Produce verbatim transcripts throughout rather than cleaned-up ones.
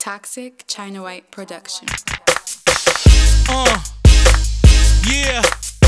Toxic China White Production. Uh, yeah.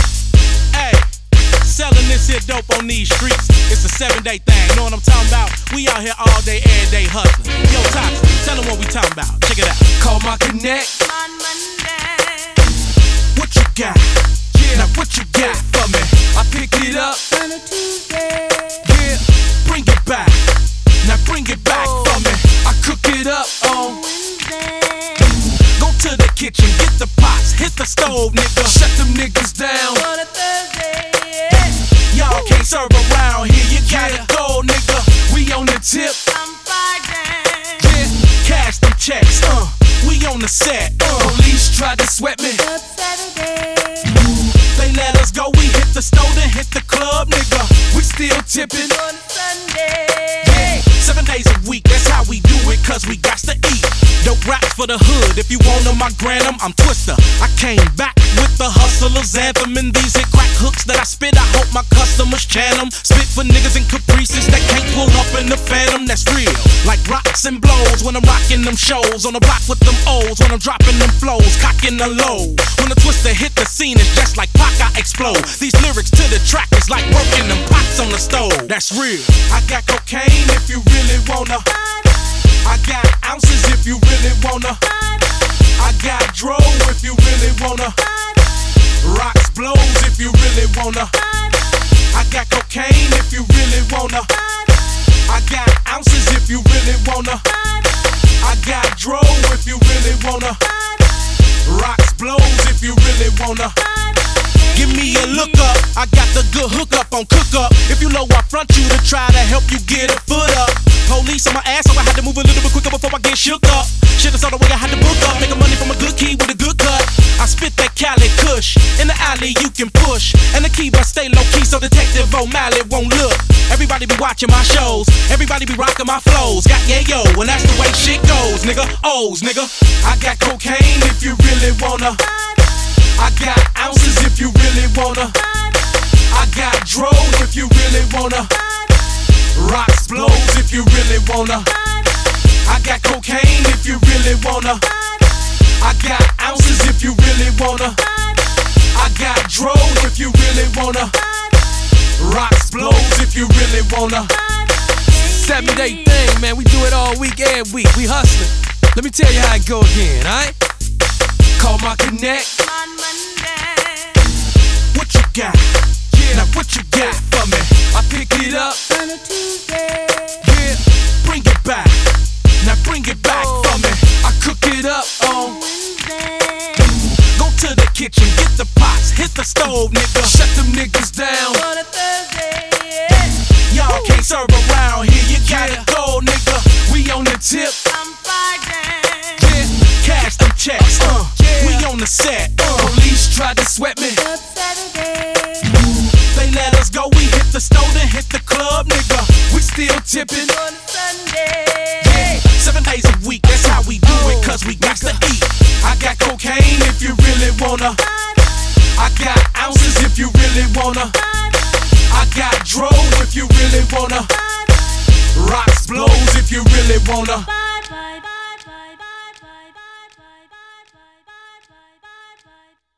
Hey, selling this here dope on these streets. It's a seven day thing, know what I'm talking about? We out here all day, every day hustling. Yo, Toxic, tell them what we talking about. Check it out. Call my connect. On Monday. What you got? Yeah, now what you got for me? I pick it up. On a Tuesday. Yeah, bring it back. Now bring it back Oh. for me. I cook it up on Wednesday. Go to the kitchen, get the pots, hit the stove, nigga. Shut them niggas down. On a Thursday. Y'all can't serve around here, you gotta Yeah. go, nigga. We on the tip. On Friday. Yeah. Cash them checks, uh, we on the set, uh. Police tried to sweat me. Up Saturday. They let us go, we hit the store, then hit the club, nigga. We still tipping. On Sunday. Yeah. Seven days a week, that's how we do it, cause we got to eat. Dope raps for the hood, if you want them, I grant them. I'm Twister, I came back with the hustler's anthem. And these hit crack hooks that I spit, I hope my customers chant them. Spit for niggas and caprices that can't pull up in the Phantom, that's real. Like rocks and blows when I'm rocking them shows. On the block with them O's, when I'm dropping them flows, cocking the low. When the Twister hit the scene, it's just like Pac, I explode. These lyrics to the track is like working them pots on the stove, that's real. I got cocaine if you really wanna. I got ounces if you really wanna. I got dro if you really wanna. Rocks blows if you really wanna. I got cocaine if you really wanna. I got ounces if you really wanna. I got dro if you really wanna. Rocks blows if you really wanna. Give me a look up, I got the good hook up on cook up. If you know I front you to try to help you get a foot up. Police on my ass, so I had to move a little bit quicker before I get shook up. Shit is all the way I had to book up, making money from a good key with a good cut. I spit that Cali Kush, in the alley you can push. And the key but stay low key so Detective O'Malley won't look. Everybody be watching my shows, everybody be rocking my flows. Got yayo, and that's the way shit goes, nigga. O's, nigga. I got cocaine if you really wanna. I got ounces if you really wanna. I got dro if you really wanna. Rocks blows if you really wanna. I got cocaine if you really wanna. I got ounces if you really wanna. I got dro if you really wanna. Rocks blows if you really wanna. Seven day thing, man. We do it all week, every week. We hustling. Let me tell you how it go again, alright? Call my connect. On Monday. What you got? Yeah, now what you got for me? I pick it up. On a Tuesday. Yeah, bring it back. Now bring it back Oh. for me. I cook it up on Wednesday. Go to the kitchen, get the pots, hit the stove, nigga. Shut them niggas down. On a Thursday. Y'all can't serve around here, you gotta Yeah. go, nigga. We on the tip. On Friday. Yeah. Cash them checks, uh, Yeah. we on the set, uh. Police tried to sweat me. Up Saturday. They let us go, we hit the store, then hit the club, nigga. We still tipping. On Sunday. Yeah. Seven days a week, that's how we do it, cause we got to eat. I got cocaine if you really wanna. I got ounces if you really wanna. I got dro if you really wanna. Rocks blows if you really wanna.